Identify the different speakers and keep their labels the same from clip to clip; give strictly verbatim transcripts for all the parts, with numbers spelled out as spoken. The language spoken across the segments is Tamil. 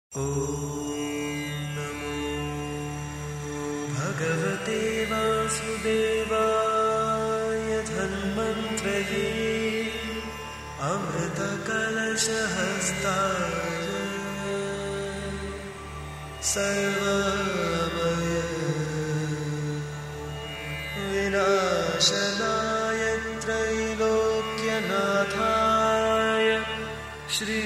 Speaker 1: नमो भगवते वासुदेवाय धन्वन्त्रये अमृतकलशहस्ताय सर्वमय विनाशनाय त्रैलोक्यनाथाय श्री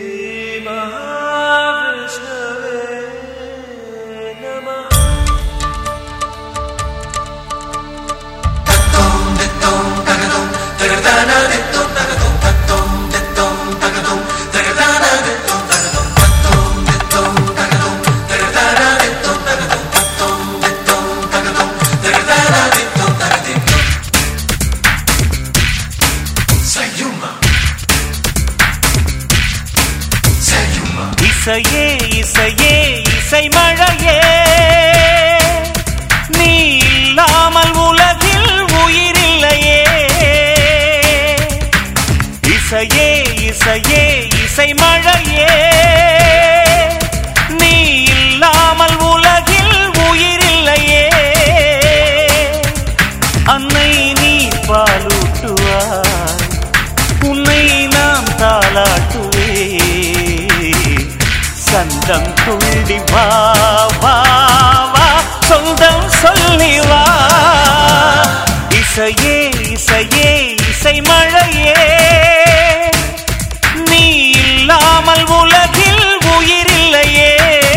Speaker 2: இசையே இசையே இசை மழையே நீ இல்லாமல் உலகில் உயிரில்லையே. இசையே இசையே இசை மழையே நீ இல்லாமல் உலகில் உயிரில்லையே. அன்னை நீ பாலூட்டுவாய், உன்னை நாம் தாலாட்டுவே. சந்தம் துள்ளி வா வா வா, சொந்தம் சொல்லி வா. இசையே இசையே இசை மழையே நீ இல்லாமல் உலகில் உயிரில்லையே.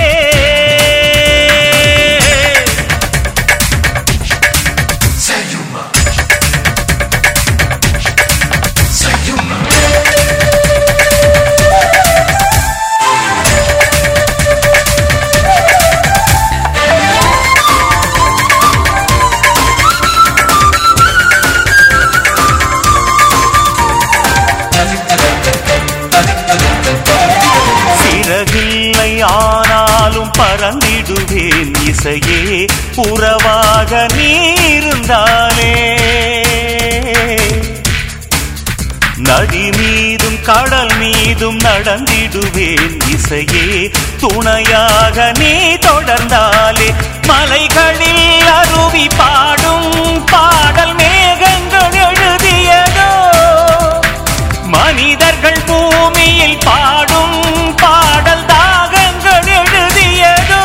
Speaker 2: சிறகில்லை ஆனாலும் பறந்திடுவேன் இசையே, உறவாக நீருந்தாலே. நதி மீதும் கடல் மீதும் நடந்திடுவேன் இசையே, துணையாக நீ தொடர்ந்தாலே. மலைகளில் அருவி பாடும் பாடல் மேகங்கள் எழுதியதோ, மனிதர்கள் பூமியில் பாடும் பாடல் தாகங்கள் எழுதியதோ.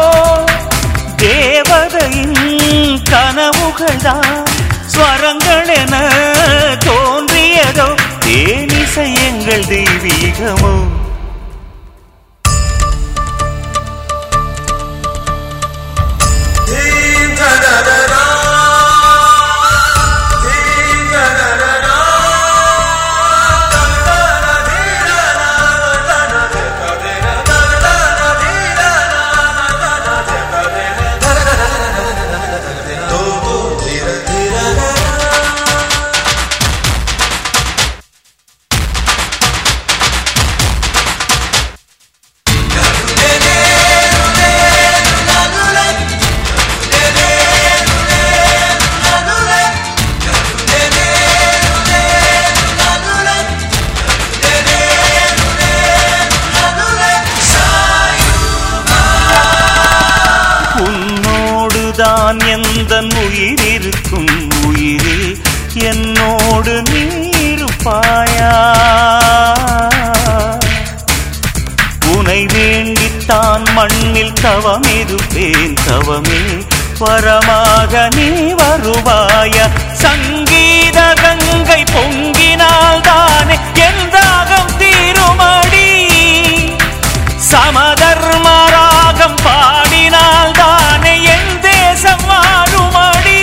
Speaker 2: தேவதையின் கனவுகள்தான் ஸ்வரங்கள் என தோன்றியதோ. தேனிசை எங்கள் தெய்வீகமோ. தான் எந்தன் உயிர் இருக்கும் உயிரே, என்னோடு நீருப்பாயா. உனை வேண்டித்தான் மண்ணில் தவமிருப்பேன் தவமே, வரமாக நீ வருவாய. சங்கீத கங்கை பொங்கினால் தானே என் தாகம் தீருமடி. சமதர்மராகம் பாடினால் தானே என் தேசம் வாழுமடி.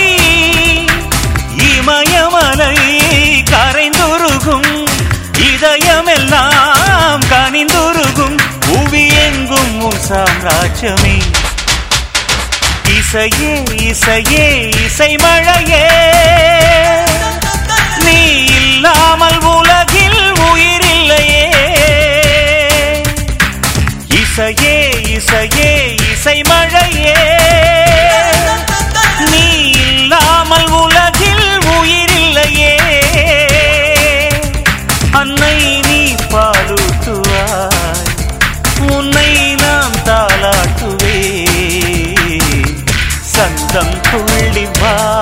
Speaker 2: இமயமலை கரைந்துருகும், இதயமெல்லாம் கனிந்துருகும், புவி எங்கும் உன் சாம்ராஜ்யமே. இசையே இசையே இசை மழையே நீ இல்லாமல் உலகில் உயிரில்லையே. இசையே இசையே இசை மழையே நீ இல்லாமல் உலகில் உயிரில்லையே. அன்னை நீ பாலூட்டுவாய், உன்னை நான் ரத்தம் துள்ளி வா